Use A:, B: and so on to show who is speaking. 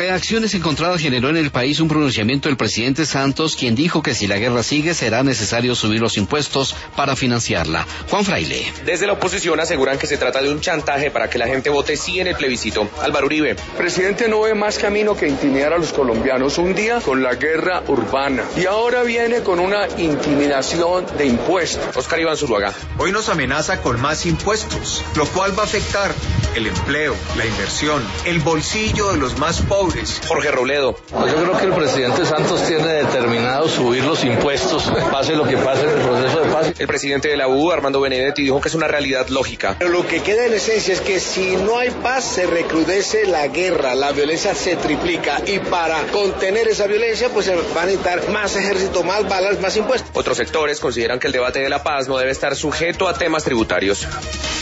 A: Reacciones encontradas generó en el país un pronunciamiento del presidente Santos, quien dijo que si la guerra sigue será necesario subir los impuestos para financiarla. Juan Fraile.
B: Desde la oposición aseguran que se trata de un chantaje para que la gente vote sí en el plebiscito. Álvaro Uribe.
C: El presidente no ve más camino que intimidar a los colombianos. Un día con la guerra urbana y ahora viene con una intimidación de impuestos.
B: Oscar Iván Zuluaga.
D: Hoy nos amenaza con más impuestos, lo cual va a afectar el empleo, la inversión, el bolsillo de los más pobres.
B: Jorge Robledo.
E: Yo creo que el presidente Santos tiene determinado subir los impuestos, pase lo que pase en el proceso de paz.
B: El presidente de la U, Armando Benedetti, dijo que es una realidad lógica.
F: Pero lo que queda en esencia es que si no hay paz, se recrudece la guerra, la violencia se triplica y para contener esa violencia, pues se van a necesitar más ejército, más balas, más impuestos.
B: Otros sectores consideran que el debate de la paz no debe estar sujeto a temas tributarios.